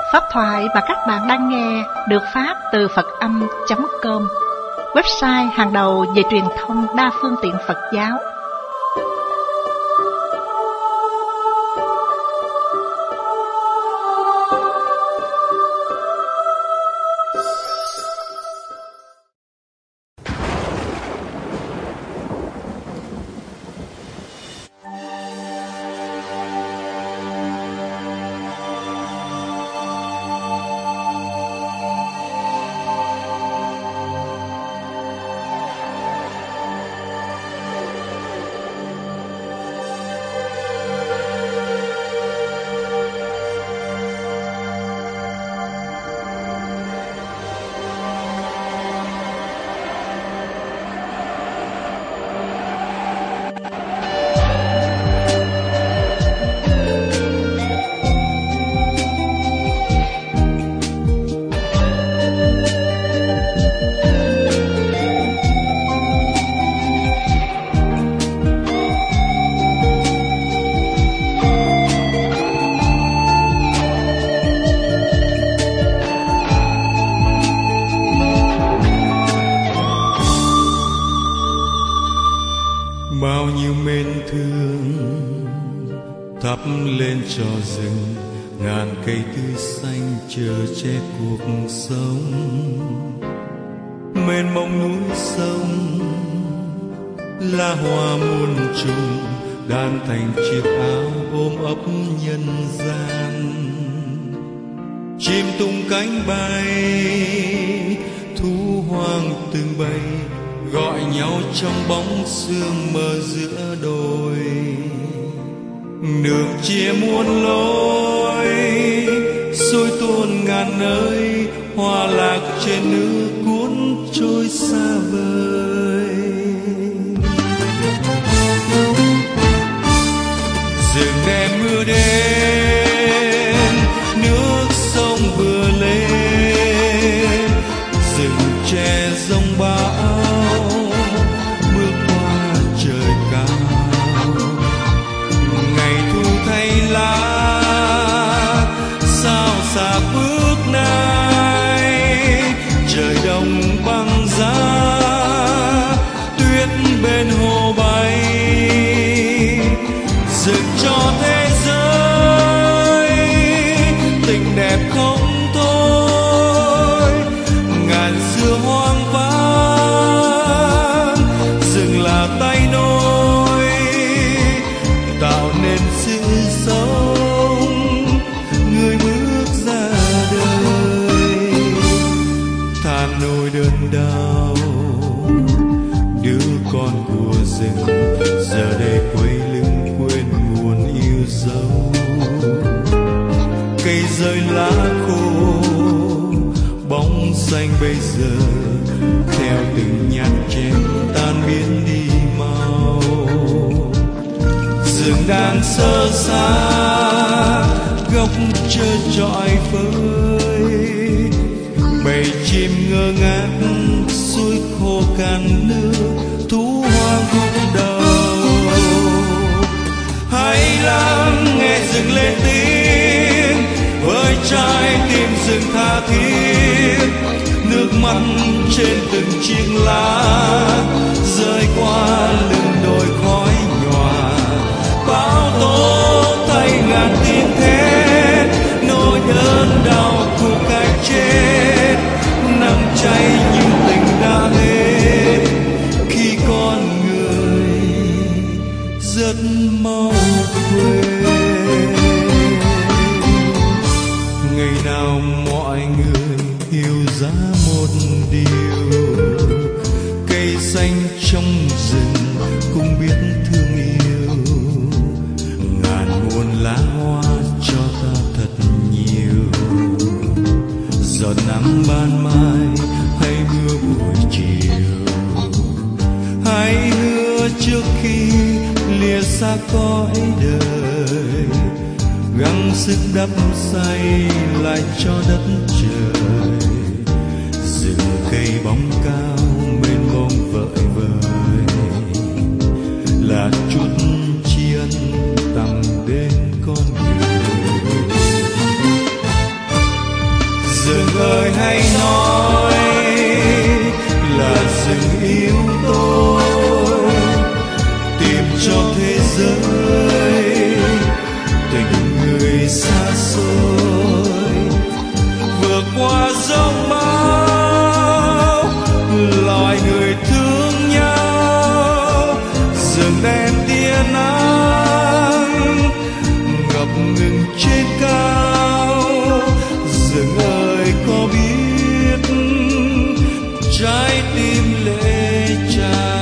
Pháp thoại mà các bạn đang nghe được phát từ Phật-âm.com, website hàng đầu về truyền thông đa phương tiện Phật giáo. Bao nhiêu mến thương thắp lên cho rừng, ngàn cây tươi xanh chờ che cuộc sống. Mênh mông núi sông lá hoa muôn trùng, đan thành chiếc áo ôm ấp nhân gian. Chim tung cánh bay, thú hoang từng bầy gọi nhau trong bóng sương mờ giữa đồi. Đường chia muôn lối, xuôi tuôn ngàn nơi, hoa lạc trên nước cuốn trôi xa vời. Rừng đêm mưa đến, nước sông vừa lên, rừng tre giông bão bước qua trời cao. Ngày thu thay lá sao xa bước nay, trời đông băng giá tuyết bên hồ bay. Rừng cho thế giới tình đẹp không thôi, ngàn xưa hoang vắng rừng là tay nối tạo nên sự sống. Người bước ra đời than nỗi đớn đau, đứa con của rừng giờ đây quay lưng quên nguồn yêu dấu. Cây rơi lá khô bóng xanh bây giờ theo từng nhát chém tan biến đi mau. Rừng đang sơ xa gốc trơ trọi phơi, bầy chim ngơ ngác suối khô cạn nước, thú hoang cũng đầu. Hãy lắng nghe rừng lên tiếng với trái tim rừng tha thiết. Nước mắt trên từng chiếc lá rơi qua lưng đồi khói nhòa. Bão tố thay ngàn tiếng thét, nỗi đớn đau của cái chết nắng cháy nhưng tình đã hết khi con người rất mau quên. Ngày nào mọi người hiểu ra một điều, cây xanh trong rừng cũng biết thương yêu. Ngàn muôn lá hoa cho ta thật nhiều, giọt nắng ban mai hay mưa buổi chiều. Hãy hứa trước khi lìa xa cõi đời, gắng sức đắp xây lại cho đất trời. Rừng cây bóng cao mênh mông vợi vợi là chút tri ân tặng đến con người. người hay nói là rừng yêu tôi, tìm cho thế giới tình người xa xôi, vượt qua giông bão loài người thương nhau, rừng đen tia nắng ngập ngừng trên cao. Rừng ơi có biết trái tim lệ trao.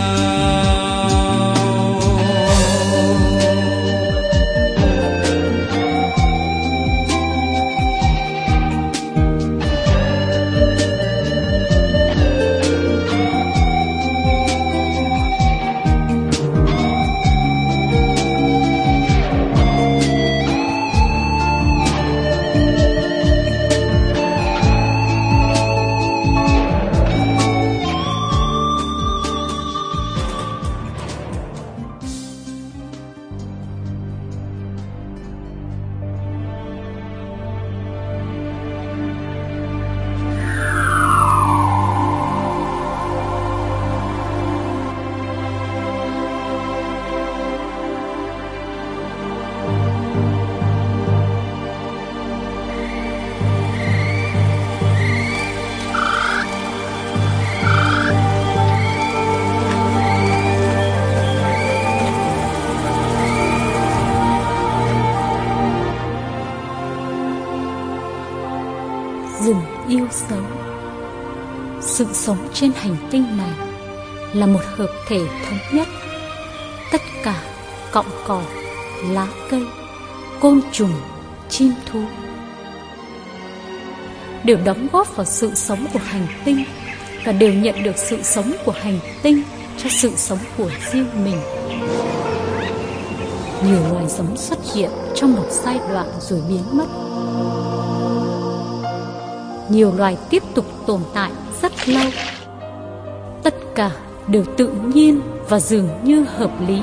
Rừng yêu dấu. Sự sống trên hành tinh này là một hợp thể thống nhất. Tất cả cọng cỏ, lá cây, côn trùng, chim thú đều đóng góp vào sự sống của hành tinh và đều nhận được sự sống của hành tinh cho sự sống của riêng mình. Nhiều loài giống xuất hiện trong một giai đoạn rồi biến mất. Nhiều loài tiếp tục tồn tại rất lâu. Tất cả đều tự nhiên và dường như hợp lý.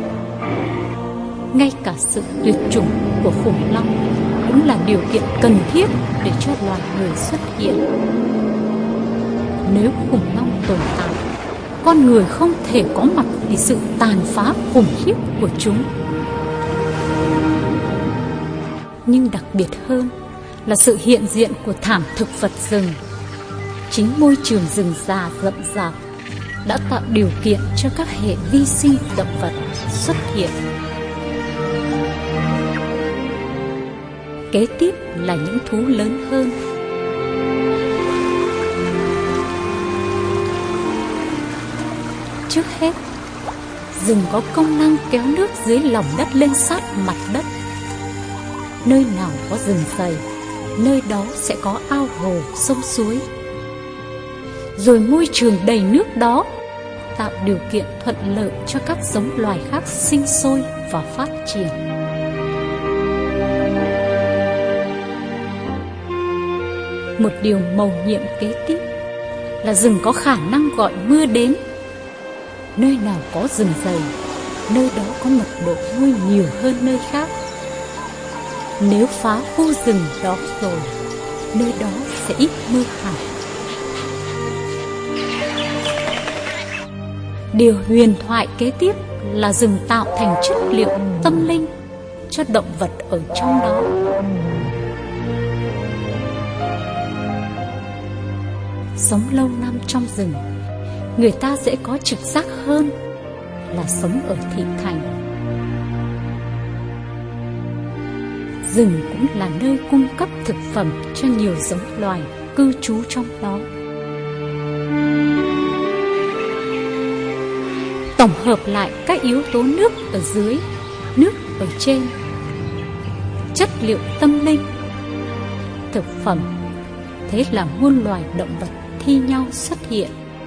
Ngay cả sự tuyệt chủng của khủng long cũng là điều kiện cần thiết để cho loài người xuất hiện. Nếu khủng long tồn tại, con người không thể có mặt vì sự tàn phá khủng khiếp của chúng. Nhưng đặc biệt hơn là sự hiện diện của thảm thực vật rừng. Chính môi trường rừng già rậm rạp đã tạo điều kiện cho các hệ vi sinh động vật xuất hiện. Kế tiếp là những thú lớn hơn. Trước hết, rừng có công năng kéo nước dưới lòng đất lên sát mặt đất. Nơi nào có rừng dày, nơi đó sẽ có ao hồ, sông suối. Rồi môi trường đầy nước đó tạo điều kiện thuận lợi cho các giống loài khác sinh sôi và phát triển. Một điều mầu nhiệm kế tiếp là rừng có khả năng gọi mưa đến. Nơi nào có rừng dày, nơi đó có mật độ mưa nhiều hơn nơi khác. Nếu phá khu rừng đó rồi, nơi đó sẽ ít mưa hẳn. Điều huyền thoại kế tiếp là rừng tạo thành chất liệu tâm linh cho động vật ở trong đó. Sống lâu năm trong rừng, người ta dễ có trực giác hơn là sống ở thị thành. Rừng cũng là nơi cung cấp thực phẩm cho nhiều giống loài cư trú trong đó. Tổng hợp lại các yếu tố nước ở dưới, nước ở trên, chất liệu tâm linh, thực phẩm, thế là muôn loài động vật thi nhau xuất hiện.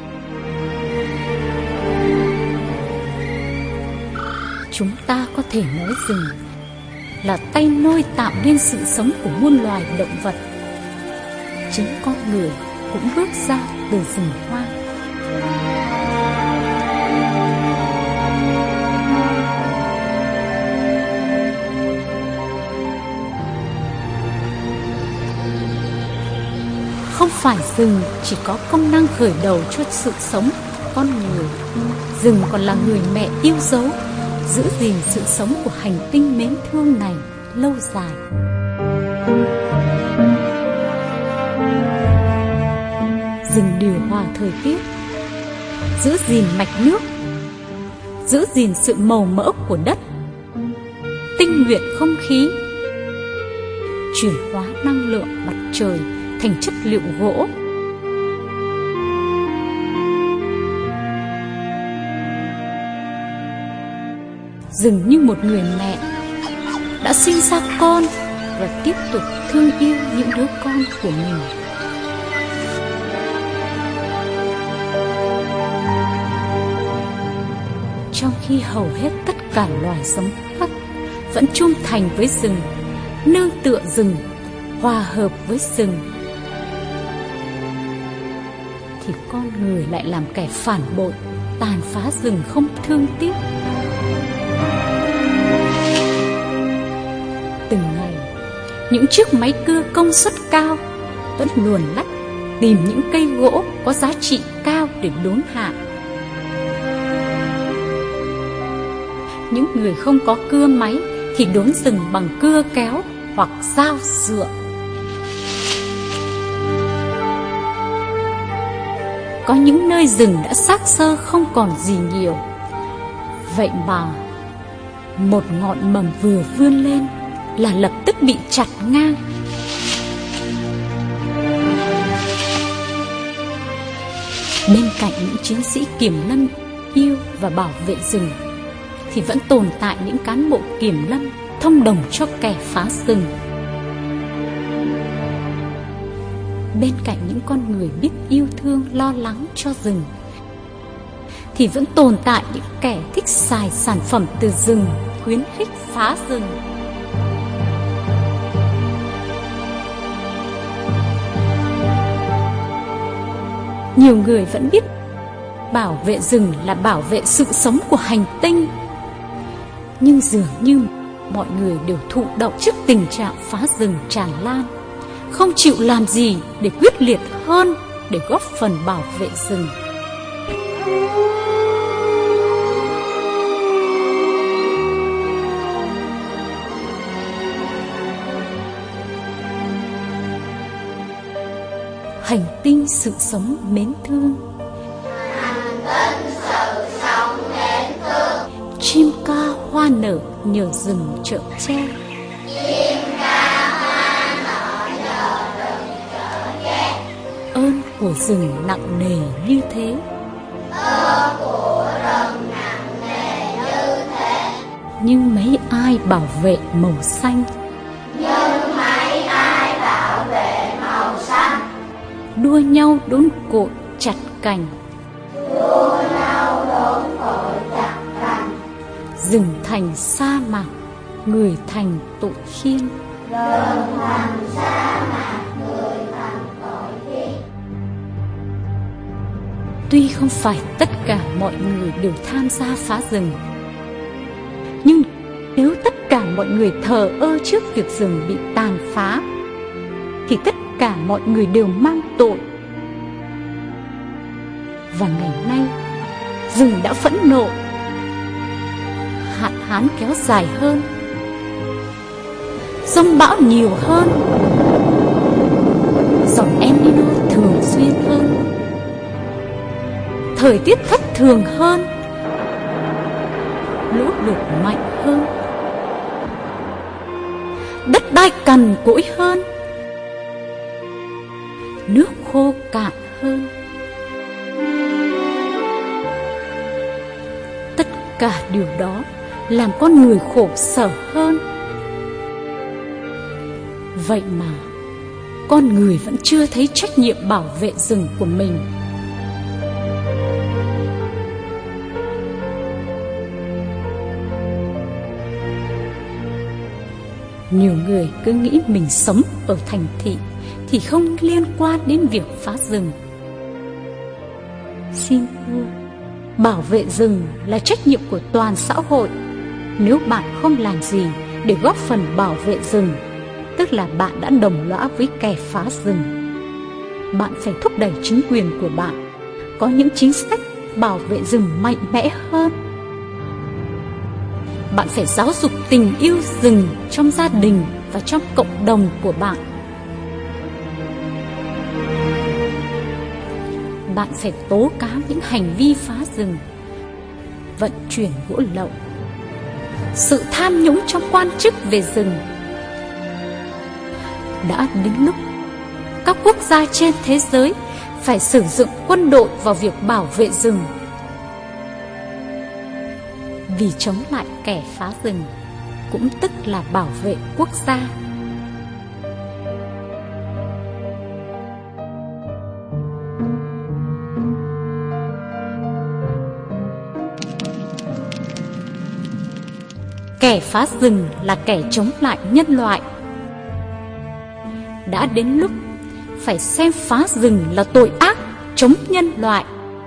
Chúng ta có thể nói rừng là tay nôi tạo nên sự sống của muôn loài động vật. Chính con người cũng bước ra từ rừng hoang. Không phải rừng chỉ có công năng khởi đầu cho sự sống con người, rừng còn là người mẹ yêu dấu, giữ gìn sự sống của hành tinh mến thương này lâu dài. Rừng điều hòa thời tiết, giữ gìn mạch nước, giữ gìn sự màu mỡ của đất, tinh luyện không khí, chuyển hóa năng lượng mặt trời thành chất liệu gỗ. Rừng như một người mẹ đã sinh ra con và tiếp tục thương yêu những đứa con của mình. Trong khi hầu hết tất cả loài sống khác vẫn trung thành với rừng, nương tựa rừng, hòa hợp với rừng, thì con người lại làm kẻ phản bội, tàn phá rừng không thương tiếc. Từng ngày, những chiếc máy cưa công suất cao vẫn luồn lách tìm những cây gỗ có giá trị cao để đốn hạ. Những người không có cưa máy thì đốn rừng bằng cưa kéo hoặc dao dựa. Có những nơi rừng đã xác xơ không còn gì nhiều, vậy mà một ngọn mầm vừa vươn lên là lập tức bị chặt ngang. Bên cạnh những chiến sĩ kiểm lâm yêu và bảo vệ rừng thì vẫn tồn tại những cán bộ kiểm lâm thông đồng cho kẻ phá rừng. Bên cạnh những con người biết yêu thương lo lắng cho rừng thì vẫn tồn tại những kẻ thích xài sản phẩm từ rừng, khuyến khích phá rừng. Nhiều người vẫn biết bảo vệ rừng là bảo vệ sự sống của hành tinh, nhưng dường như mọi người đều thụ động trước tình trạng phá rừng tràn lan, không chịu làm gì để quyết liệt hơn để góp phần bảo vệ rừng. Hành tinh sự sống mến thương, chim ca hoa nở nhờ rừng chợ tre. Ơn của rừng nặng nề như thế, nhưng mấy ai bảo vệ màu xanh. Đua nhau đốn cội chặt cành, rừng thành sa mạc, người thành tội khiên. Tuy không phải tất cả mọi người đều tham gia phá rừng, nhưng nếu tất cả mọi người thờ ơ trước việc rừng bị tàn phá thì tất cả mọi người đều mang tội. Và ngày nay rừng đã phẫn nộ, hạn hán kéo dài hơn, giông bão nhiều hơn, giọt El Nino thường xuyên hơn, thời tiết thất thường hơn, lũ lụt mạnh hơn, đất đai cằn cỗi hơn, nước khô cạn hơn. Tất cả điều đó làm con người khổ sở hơn. Vậy mà con người vẫn chưa thấy trách nhiệm bảo vệ rừng của mình. Nhiều người cứ nghĩ mình sống ở thành thị thì không liên quan đến việc phá rừng. Xin thưa, bảo vệ rừng là trách nhiệm của toàn xã hội. Nếu bạn không làm gì để góp phần bảo vệ rừng, tức là bạn đã đồng lõa với kẻ phá rừng. bạn phải thúc đẩy chính quyền của bạn có những chính sách bảo vệ rừng mạnh mẽ hơn. Bạn phải giáo dục tình yêu rừng trong gia đình và trong cộng đồng của bạn. Bạn phải tố cáo những hành vi phá rừng, vận chuyển gỗ lậu, sự tham nhũng trong quan chức về rừng. Đã đến lúc các quốc gia trên thế giới phải sử dụng quân đội vào việc bảo vệ rừng. Vì chống lại kẻ phá rừng cũng tức là bảo vệ quốc gia. Kẻ phá rừng là kẻ chống lại nhân loại. Đã đến lúc phải xem phá rừng là tội ác chống nhân loại.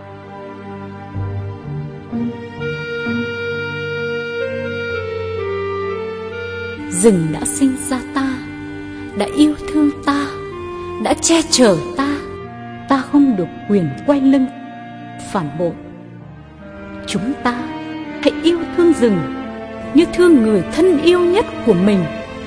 Rừng đã sinh ra ta, đã yêu thương ta, đã che chở ta. Ta không được quyền quay lưng phản bội. Chúng ta hãy yêu thương rừng như thương người thân yêu nhất của mình.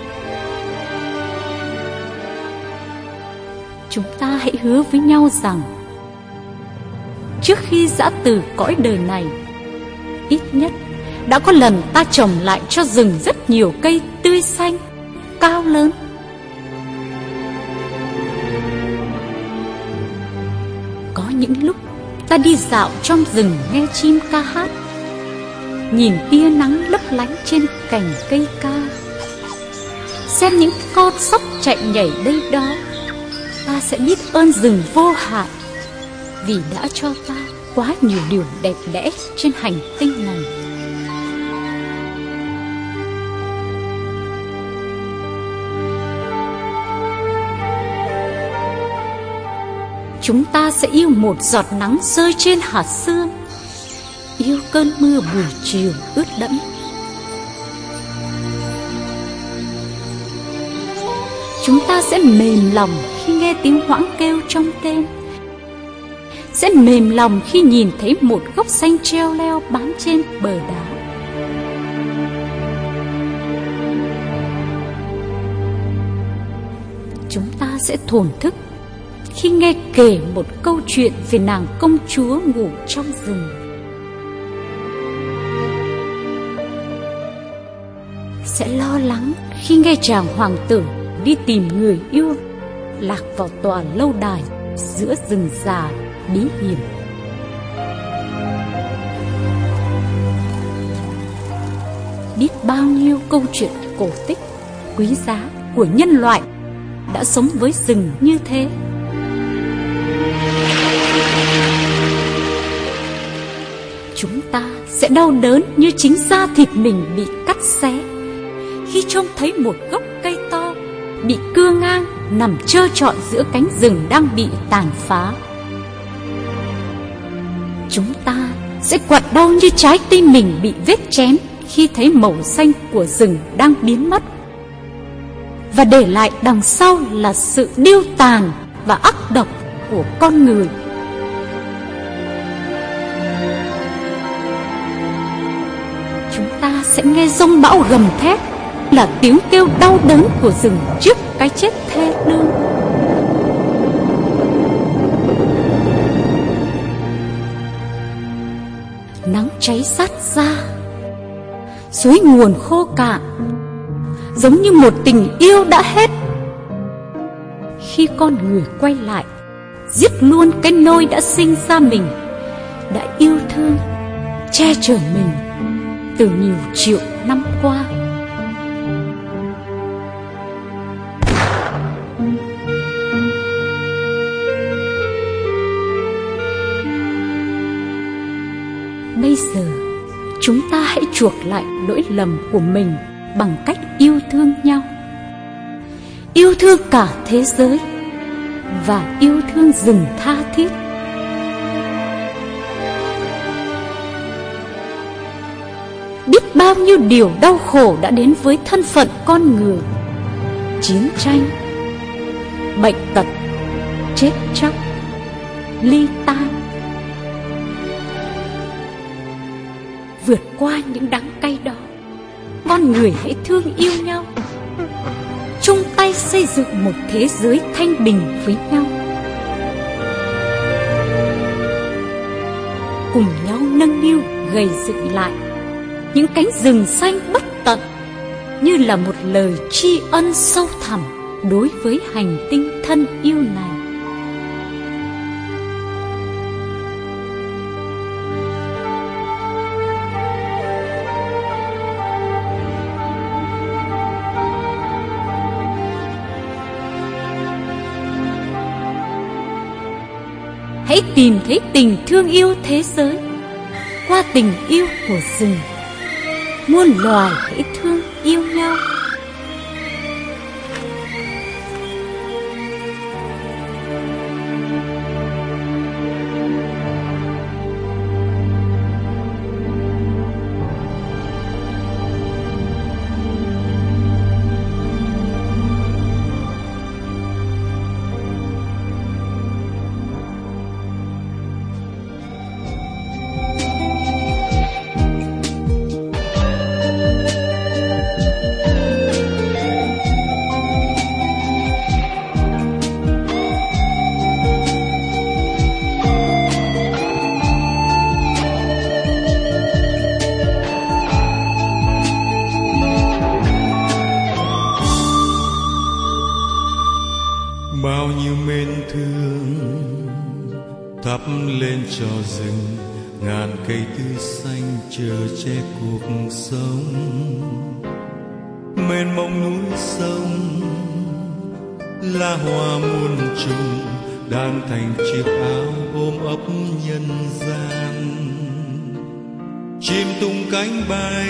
Chúng ta hãy hứa với nhau rằng trước khi giã từ cõi đời này, ít nhất đã có lần ta trồng lại cho rừng rất nhiều cây tươi xanh, cao lớn. Có những lúc ta đi dạo trong rừng nghe chim ca hát, nhìn tia nắng lấp lánh trên cành cây ca, xem những con sóc chạy nhảy đây đó. Ta sẽ biết ơn rừng vô hạn vì đã cho ta quá nhiều điều đẹp đẽ trên hành tinh này. Chúng ta sẽ yêu một giọt nắng rơi trên hạt sương, yêu cơn mưa buổi chiều ướt đẫm. Chúng ta sẽ mềm lòng khi nghe tiếng hoãng kêu trong đêm, sẽ mềm lòng khi nhìn thấy một gốc xanh treo leo bám trên bờ đá. Chúng ta sẽ thổn thức khi nghe kể một câu chuyện về nàng công chúa ngủ trong rừng. Sẽ lo lắng khi nghe chàng hoàng tử đi tìm người yêu lạc vào tòa lâu đài giữa rừng già bí hiểm. Biết bao nhiêu câu chuyện cổ tích quý giá của nhân loại đã sống với rừng như thế. Chúng ta sẽ đau đớn như chính da thịt mình bị cắt xé khi trông thấy một gốc cây to bị cưa ngang nằm trơ trọi giữa cánh rừng đang bị tàn phá. Chúng ta sẽ quặn đau như trái tim mình bị vết chém khi thấy màu xanh của rừng đang biến mất, và để lại đằng sau là sự điêu tàn và ác độc của con người. Chúng ta sẽ nghe giông bão gầm thét là tiếng kêu đau đớn của rừng trước cái chết thê lương. Nắng cháy rát ra, suối nguồn khô cạn, giống như một tình yêu đã hết. Khi con người quay lại, giết luôn cái nôi đã sinh ra mình, đã yêu thương, che chở mình từ nhiều triệu năm qua. Bây giờ, chúng ta hãy chuộc lại lỗi lầm của mình bằng cách yêu thương nhau. Yêu thương cả thế giới và yêu thương rừng tha thiết. Biết bao nhiêu điều đau khổ đã đến với thân phận con người: chiến tranh, bệnh tật, chết chóc, ly tan. Vượt qua những đắng cay đó, con người hãy thương yêu nhau, chung tay xây dựng một thế giới thanh bình với nhau, cùng nhau nâng niu gầy dựng lại những cánh rừng xanh bất tận, như là một lời tri ân sâu thẳm đối với hành tinh thân yêu này. Hãy tìm thấy tình thương yêu thế giới qua tình yêu của rừng. Muôn loài hãy thương yêu nhau. Bao nhiêu mến thương thắp lên cho rừng, ngàn cây tươi xanh chờ che cuộc sống. Mênh mông núi sông lá hoa muôn trùng, đan thành chiếc áo ôm ấp nhân gian. Chim tung cánh bay,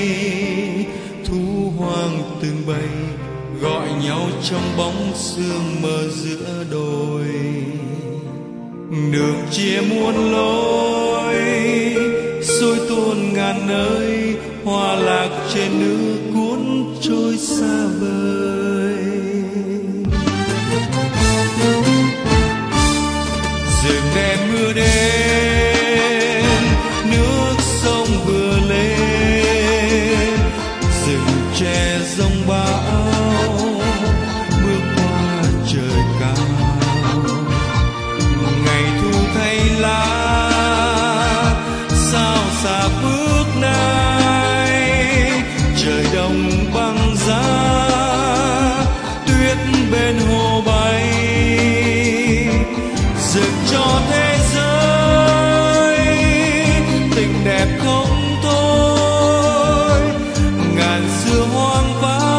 thú hoang từng bầy, gọi nhau trong bóng sương mờ giữa đồi. Đường chia muôn lối, xuôi tuôn ngàn nơi, hoa lạc trên nước cuốn trôi xa vời. Rừng đêm mưa đến, nước sông vừa lên, rừng tre giông bão bước qua trời cao. Ngày thu thay lá sao xa bước nay, trời đông băng giá tuyết bên hồ bay. Rừng cho thế giới tình đẹp không thôi, ngàn xưa hoang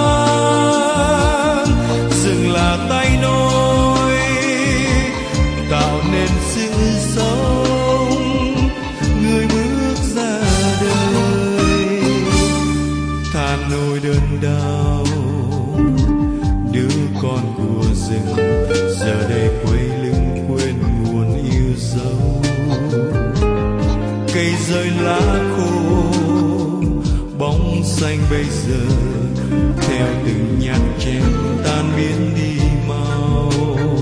vắng, rừng là tay nối tạo nên sự sống. Người bước ra đời than nỗi đơn đau, đứa con của rừng giờ đây quay lưng quên nguồn yêu dấu. Cây rơi lá khô bóng xanh bây giờ theo từng nhát chém tan biến đi mau.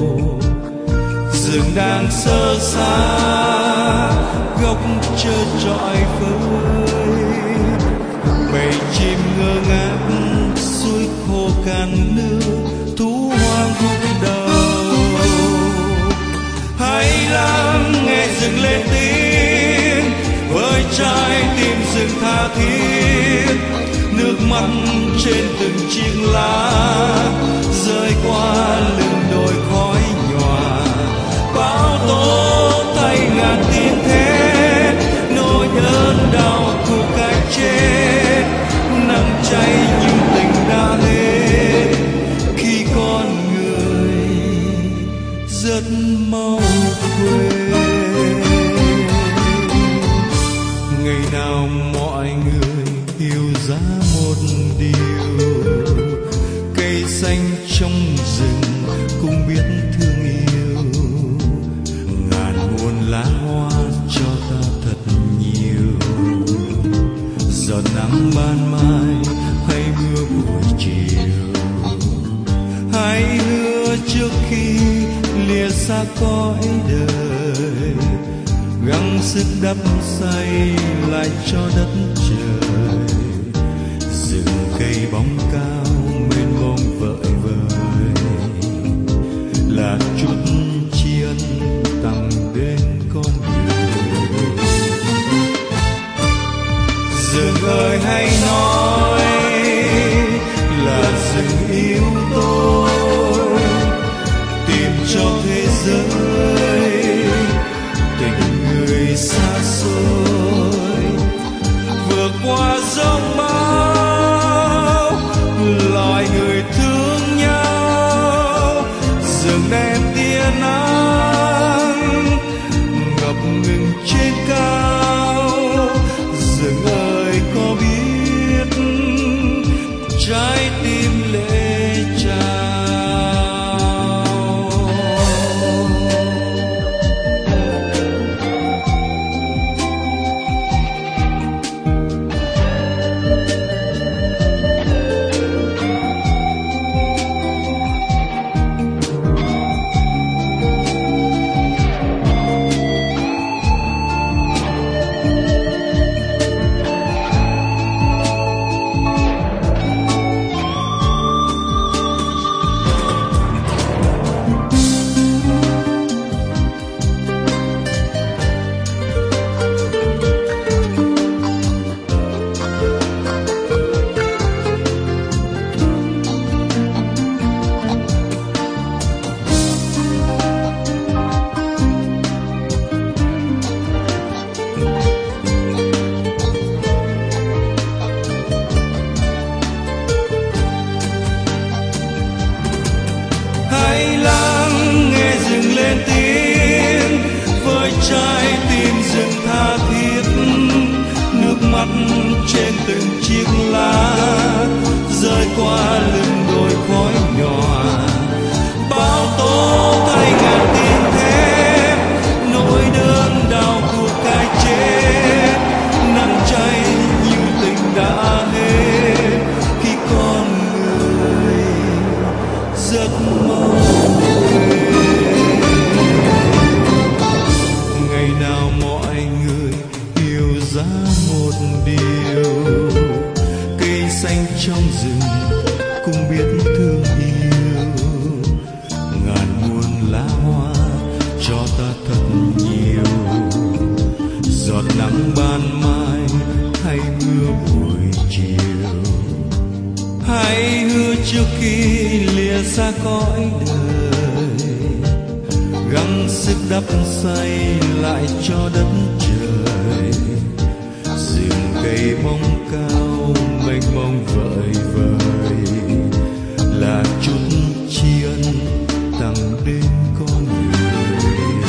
Rừng đang sơ xa gốc trơ trọi phơi, bầy chim ngơ ngác suối khô cạn nước, thú hoang khúc đầu. Hãy lắng nghe rừng lên tiếng với trái tim rừng tha thiết. Nước mắt trên từng chiếc lá rơi qua lưng đồi khói nhòa. Bão tố thay ngàn tiếng thét, nỗi đớn đau của cái chết. Nắng cháy nhưng tình đã hết khi con người rất mau quên. Ngày nào mọi người hiểu giá một điều, cây xanh trong rừng cũng biết thương yêu. Ngàn muôn lá hoa cho ta thật nhiều, giọt nắng ban mai hay mưa buổi chiều. Hãy hứa trước khi lìa xa cõi đời, gắng sức đắp xây lại cho đất trời. Rừng cây bóng cao mênh mông vợi vợi, là chút tri ân tặng đến con người. Rừng ơi hãy nói là rừng yêu tôi, tìm cho thế giới tình người xa xôi, vượt qua giông bão loài người thương nhau. Rừng đem tia nắng ngập ngừng trên cao. Rừng ơi có biết trái tim lệ trao. Trái tim rừng tha thiết, nước mắt trên từng chiếc lá rơi qua lưng đồi khói nhòa. Bao tố thay ngàn tiếng thép, nỗi đớn đau của cái chết. Nắng cháy như tình đã hết khi con người giấc mơ. Ngày nào mọi người hiểu ra một điều, cây xanh trong rừng cũng biết thương yêu. Ngàn muôn lá hoa cho ta thật nhiều, giọt nắng ban mai hay mưa buổi chiều. Hãy hứa trước khi lìa xa cõi đời, gắng sức đắp xây lại cho đất trời. Rừng cây bóng cao mênh mông vợi vợi, là chút tri ân tặng đến con người.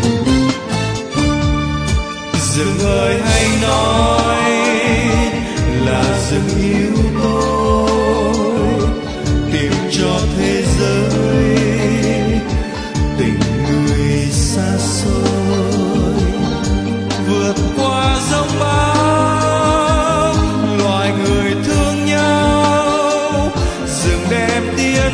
Rừng ơi hãy nói là rừng yêu tôi, tìm cho thế giới tình người xa xôi, vượt qua giông bão loài người thương nhau. Rừng đem tia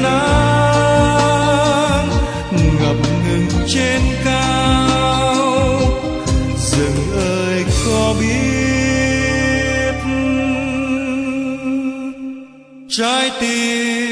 nắng ngập ngừng trên cao. Rừng ơi có biết trái tim